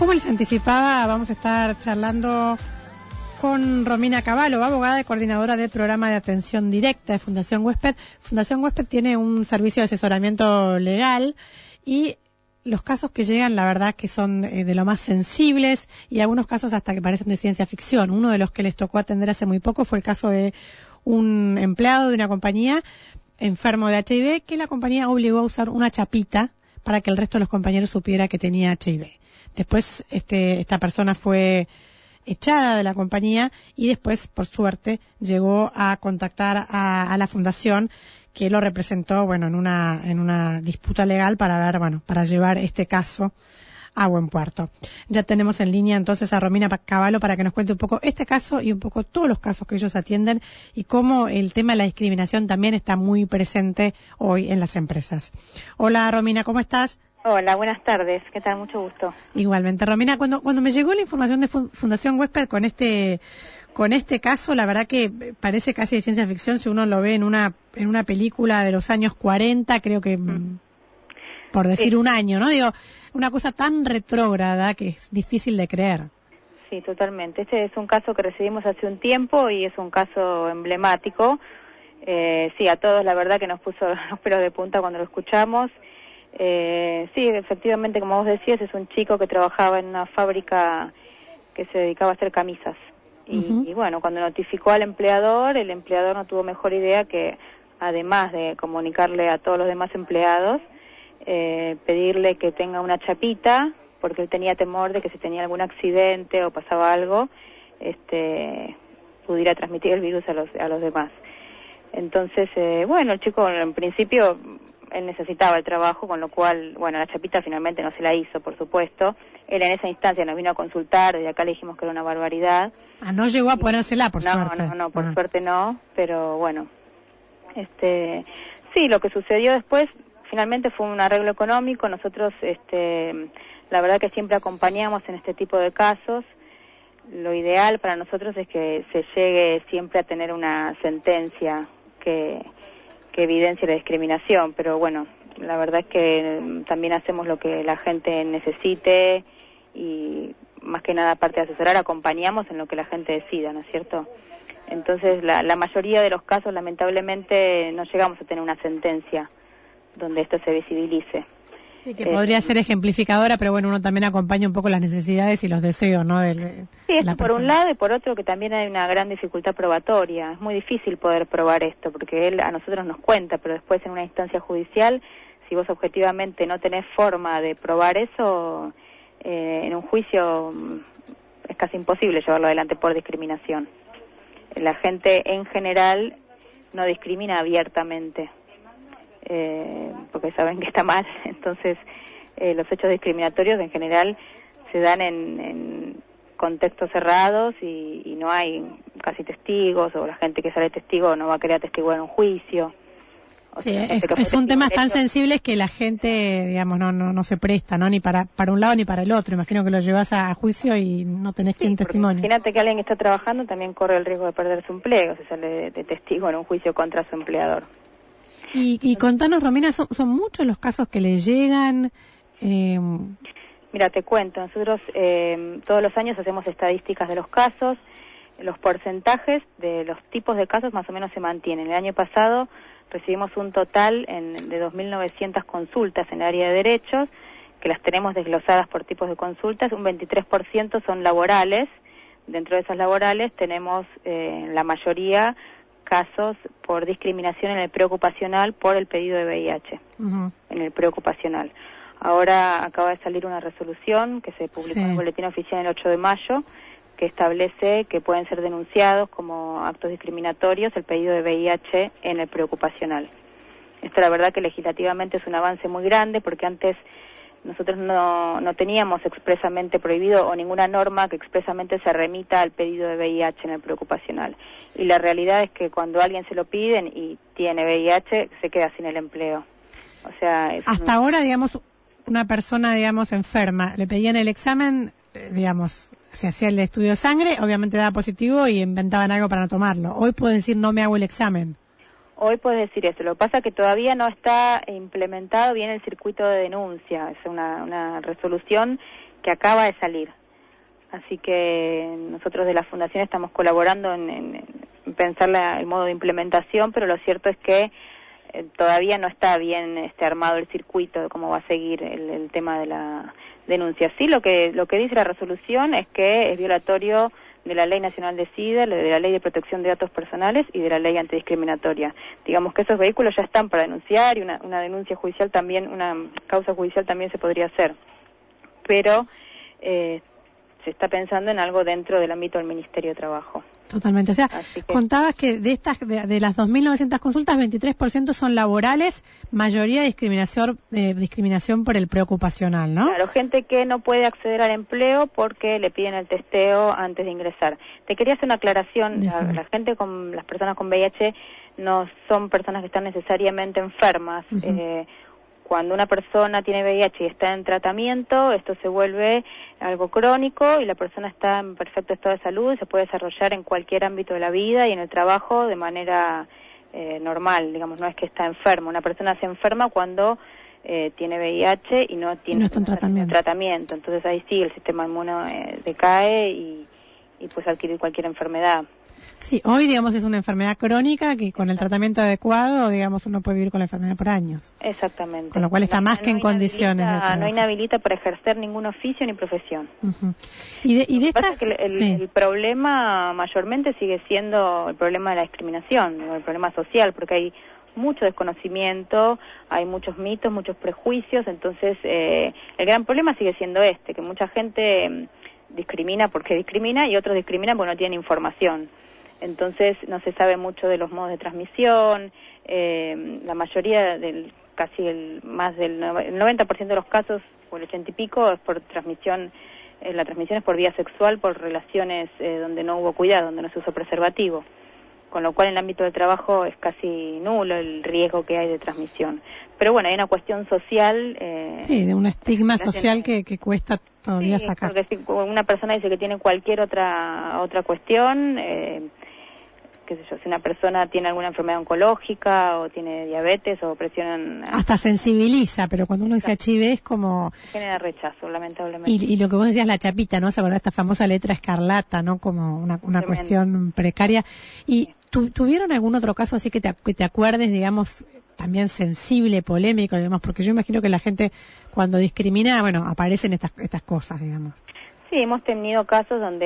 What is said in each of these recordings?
Como les anticipaba, vamos a estar charlando con Romina Cavallo, abogada y coordinadora del programa de atención directa de Fundación Huésped. Fundación Huésped tiene un servicio de asesoramiento legal y los casos que llegan, la verdad que son de lo más sensibles y algunos casos hasta que parecen de ciencia ficción. Uno de los que les tocó atender hace muy poco fue el caso de un empleado de una compañía enfermo de HIV que la compañía obligó a usar una chapita para que el resto de los compañeros supiera que tenía HIV. Después esta persona fue echada de la compañía y después, por suerte, llegó a contactar a la fundación que lo representó, en una disputa legal para llevar este caso a buen puerto. Ya tenemos en línea entonces a Romina Cavallo para que nos cuente un poco este caso y un poco todos los casos que ellos atienden y cómo el tema de la discriminación también está muy presente hoy en las empresas. Hola Romina, ¿cómo estás? Hola, buenas tardes. ¿Qué tal? Mucho gusto. Igualmente, Romina, cuando me llegó la información de Fundación Huésped con este caso, la verdad que parece casi de ciencia ficción si uno lo ve en una película de los años 40, creo que por decir un año, ¿no? Digo, una cosa tan retrógrada que es difícil de creer. Sí, totalmente. Este es un caso que recibimos hace un tiempo y es un caso emblemático. Sí, a todos la verdad que nos puso los pelos de punta cuando lo escuchamos. Sí, efectivamente, como vos decías, es un chico que trabajaba en una fábrica que se dedicaba a hacer camisas. Y bueno, cuando notificó al empleador, el empleador no tuvo mejor idea que, además de comunicarle a todos los demás empleados, pedirle que tenga una chapita, porque él tenía temor de que si tenía algún accidente o pasaba algo, pudiera transmitir el virus a los demás. Entonces, el chico en principio él necesitaba el trabajo, con lo cual, la chapita finalmente no se la hizo, por supuesto. Él en esa instancia nos vino a consultar, desde acá le dijimos que era una barbaridad. Ah, no llegó a ponérsela, por suerte. No, por suerte no, pero bueno. Sí, lo que sucedió después, finalmente fue un arreglo económico. Nosotros, la verdad que siempre acompañamos en este tipo de casos. Lo ideal para nosotros es que se llegue siempre a tener una sentencia que evidencie la discriminación, pero bueno, la verdad es que también hacemos lo que la gente necesite y más que nada, aparte de asesorar, acompañamos en lo que la gente decida, ¿no es cierto? Entonces, la mayoría de los casos, lamentablemente, no llegamos a tener una sentencia donde esto se visibilice. Sí, que podría ser ejemplificadora, pero uno también acompaña un poco las necesidades y los deseos, ¿no? Sí, esto por un lado, y por otro que también hay una gran dificultad probatoria. Es muy difícil poder probar esto, porque él a nosotros nos cuenta, pero después en una instancia judicial, si vos objetivamente no tenés forma de probar eso, en un juicio es casi imposible llevarlo adelante por discriminación. La gente en general no discrimina abiertamente. Porque saben que está mal. Entonces, los hechos discriminatorios en general se dan en contextos cerrados y no hay casi testigos, o la gente que sale testigo no va a querer atestiguar en un juicio. Sí, son temas tan sensibles que la gente, digamos, no se presta, ¿no? Ni para un lado ni para el otro. Imagino que lo llevas a juicio y no tenés quien testimonio. Imagínate que alguien que está trabajando también corre el riesgo de perder su empleo si sale de testigo en un juicio contra su empleador. Y contanos, Romina, ¿son muchos los casos que le llegan? Mira, te cuento, nosotros todos los años hacemos estadísticas de los casos, los porcentajes de los tipos de casos más o menos se mantienen. El año pasado recibimos un total de 2.900 consultas en el área de derechos, que las tenemos desglosadas por tipos de consultas, un 23% son laborales. Dentro de esas laborales tenemos la mayoría casos por discriminación en el preocupacional por el pedido de VIH, en el preocupacional. Ahora acaba de salir una resolución que se publicó en el Boletín Oficial el 8 de mayo, que establece que pueden ser denunciados como actos discriminatorios el pedido de VIH en el preocupacional. Esto la verdad que legislativamente es un avance muy grande, porque antes nosotros no teníamos expresamente prohibido o ninguna norma que expresamente se remita al pedido de VIH en el preocupacional. Y la realidad es que cuando a alguien se lo piden y tiene VIH, se queda sin el empleo. O sea, hasta ahora, digamos, una persona, digamos, enferma, le pedían el examen, digamos, se hacía el estudio de sangre, obviamente daba positivo y inventaban algo para no tomarlo. Hoy pueden decir, no me hago el examen. Hoy puedes decir eso. Lo que pasa es que todavía no está implementado bien el circuito de denuncia. Es una resolución que acaba de salir. Así que nosotros de la Fundación estamos colaborando en pensar el modo de implementación, pero lo cierto es que todavía no está bien armado el circuito de cómo va a seguir el tema de la denuncia. Sí, lo que dice la resolución es que es violatorio de la Ley Nacional de SIDA, de la Ley de Protección de Datos Personales y de la Ley Antidiscriminatoria. Digamos que esos vehículos ya están para denunciar y una denuncia judicial también, una causa judicial también se podría hacer. Pero se está pensando en algo dentro del ámbito del Ministerio de Trabajo. Totalmente. O sea, contabas que de las 2.900 consultas, 23% son laborales, mayoría discriminación por el preocupacional, ¿no? Claro, gente que no puede acceder al empleo porque le piden el testeo antes de ingresar. Te quería hacer una aclaración. La gente las personas con VIH no son personas que están necesariamente enfermas. Uh-huh. Cuando una persona tiene VIH y está en tratamiento, esto se vuelve algo crónico y la persona está en perfecto estado de salud y se puede desarrollar en cualquier ámbito de la vida y en el trabajo de manera normal, digamos, no es que está enferma. Una persona se enferma cuando tiene VIH y no está en tratamiento. Entonces ahí sí el sistema inmune decae y puede adquirir cualquier enfermedad. Sí, hoy, digamos, es una enfermedad crónica que con el tratamiento adecuado, digamos, uno puede vivir con la enfermedad por años. Exactamente. Con lo cual está más que en condiciones de trabajo. No inhabilita para ejercer ningún oficio ni profesión. Uh-huh. Y de estas... el problema mayormente sigue siendo el problema de la discriminación, el problema social, porque hay mucho desconocimiento, hay muchos mitos, muchos prejuicios, entonces el gran problema sigue siendo que mucha gente discrimina porque discrimina y otros discriminan porque no tienen información. Entonces no se sabe mucho de los modos de transmisión, la mayoría el 90% de los casos, o el 80 y pico, es por transmisión, la transmisión es por vía sexual, por relaciones donde no hubo cuidado, donde no se usó preservativo, con lo cual en el ámbito del trabajo es casi nulo el riesgo que hay de transmisión. Pero bueno, hay una cuestión social. Sí, de un estigma social que cuesta todavía sacar. Porque si una persona dice que tiene cualquier otra cuestión, qué sé yo, si una persona tiene alguna enfermedad oncológica o tiene diabetes o presión... Hasta sensibiliza, pero cuando uno dice HIV es como... Genera rechazo, lamentablemente. Y lo que vos decías, la chapita, ¿no? ¿Se acuerda esta famosa letra escarlata, ¿no? Como una cuestión precaria. Y ¿tuvieron algún otro caso así que te acuerdes, digamos, también sensible, polémico, digamos? Porque yo imagino que la gente cuando discrimina, bueno, aparecen estas cosas, digamos. Sí, hemos tenido casos donde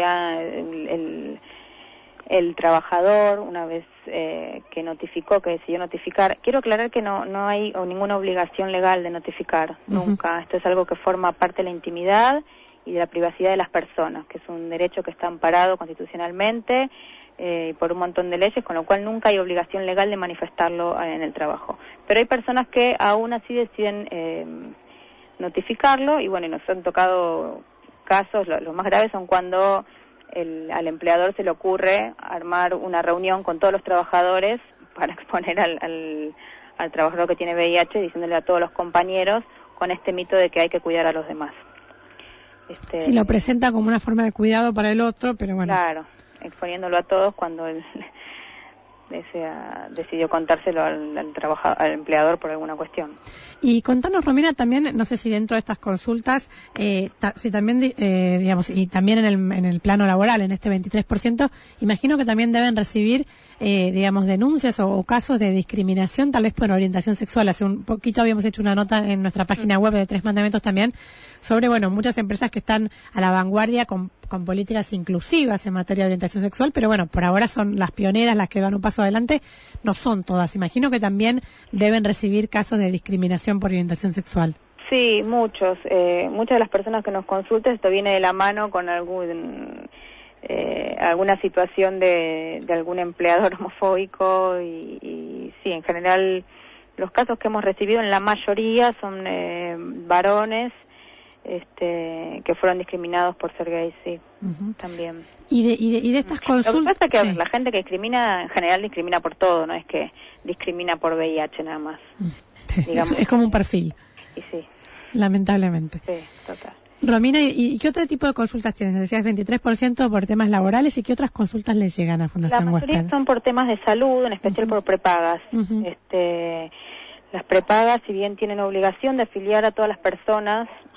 el trabajador, una vez que decidió notificar, quiero aclarar que no hay ninguna obligación legal de notificar, nunca. Esto es algo que forma parte de la intimidad y de la privacidad de las personas, que es un derecho que está amparado constitucionalmente y por un montón de leyes, con lo cual nunca hay obligación legal de manifestarlo en el trabajo. Pero hay personas que aún así deciden notificarlo y bueno, y nos han tocado casos, los más graves son cuando al empleador se le ocurre armar una reunión con todos los trabajadores para exponer al trabajador que tiene VIH, diciéndole a todos los compañeros con este mito de que hay que cuidar a los demás. Sí, lo presenta como una forma de cuidado para el otro, pero bueno. Claro, exponiéndolo a todos cuando él decidió contárselo al empleador por alguna cuestión. Y contanos, Romina, también, no sé si dentro de estas consultas, si también, digamos, y también en el plano laboral, en este 23%, imagino que también deben recibir, digamos, denuncias o casos de discriminación, tal vez por orientación sexual. Hace un poquito habíamos hecho una nota en nuestra página web de Tres Mandamientos también, sobre, bueno, muchas empresas que están a la vanguardia con políticas inclusivas en materia de orientación sexual, pero bueno, por ahora son las pioneras, las que van un paso adelante, no son todas. Imagino que también deben recibir casos de discriminación por orientación sexual. Sí, muchas de las personas que nos consultan, esto viene de la mano con alguna situación de algún empleador homofóbico y sí, en general los casos que hemos recibido en la mayoría son varones que fueron discriminados por ser gays, sí, también. Y de estas consultas... Lo que pasa es que la gente que discrimina, en general discrimina por todo, no es que discrimina por VIH nada más. Sí, es como un perfil. Y sí. Lamentablemente. Sí, total. Romina, ¿y qué otro tipo de consultas tienes? Decías 23% por temas laborales, ¿y qué otras consultas les llegan a Fundación Huésped? La mayoría son por temas de salud, en especial por prepagas. Las prepagas, si bien tienen obligación de afiliar a todas las personas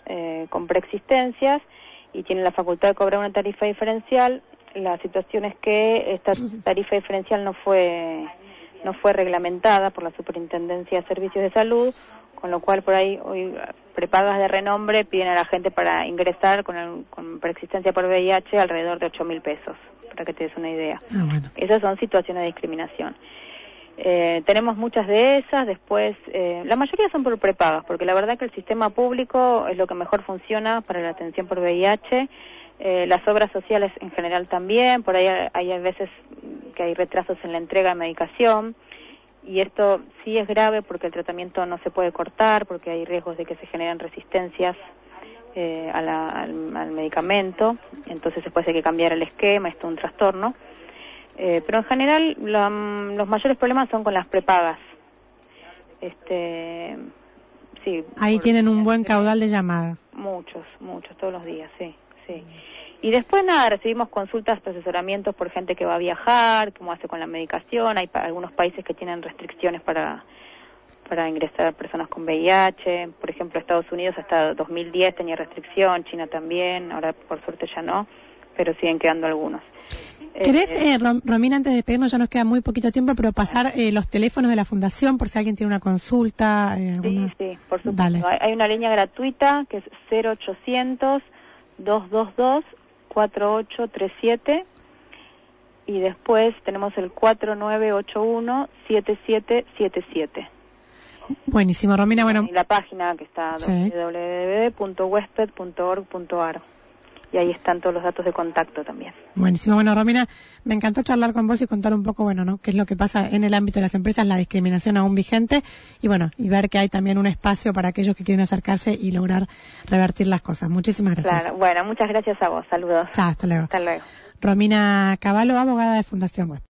con preexistencias y tienen la facultad de cobrar una tarifa diferencial. La situación es que esta tarifa diferencial no fue reglamentada por la Superintendencia de Servicios de Salud, con lo cual por ahí hoy prepagas de renombre piden a la gente para ingresar con preexistencia por VIH alrededor de 8.000 pesos, para que te des una idea. Bueno. Esas son situaciones de discriminación. Tenemos muchas de esas, después la mayoría son por prepagas, porque la verdad que el sistema público es lo que mejor funciona para la atención por VIH. Las obras sociales en general también, por ahí hay veces que hay retrasos en la entrega de medicación, y esto sí es grave porque el tratamiento no se puede cortar, porque hay riesgos de que se generen resistencias al medicamento, entonces después hay que cambiar el esquema, esto es un trastorno. Pero en general los mayores problemas son con las prepagas. Sí. Ahí tienen un buen caudal de llamadas. Muchos, todos los días, sí. Y después nada, recibimos consultas, asesoramientos por gente que va a viajar, cómo hace con la medicación. Hay algunos países que tienen restricciones para ingresar a personas con VIH. Por ejemplo, Estados Unidos hasta 2010 tenía restricción, China también, ahora por suerte ya no, pero siguen quedando algunos. ¿Querés, Romina, antes de despedirnos, ya nos queda muy poquito tiempo, pero pasar los teléfonos de la Fundación por si alguien tiene una consulta? Sí, por supuesto. Dale. Hay una línea gratuita que es 0800-222-4837 y después tenemos el 4981-7777. Buenísimo, Romina. Bueno, y la página que está sí. www.wesped.org.ar. Y ahí están todos los datos de contacto también. Buenísimo. Bueno, Romina, me encantó charlar con vos y contar un poco, bueno, ¿no?, qué es lo que pasa en el ámbito de las empresas, la discriminación aún vigente, y bueno, y ver que hay también un espacio para aquellos que quieren acercarse y lograr revertir las cosas. Muchísimas gracias. Claro, bueno, muchas gracias a vos. Saludos. Chao, hasta luego. Hasta luego. Romina Cavallo, abogada de Fundación Wesped.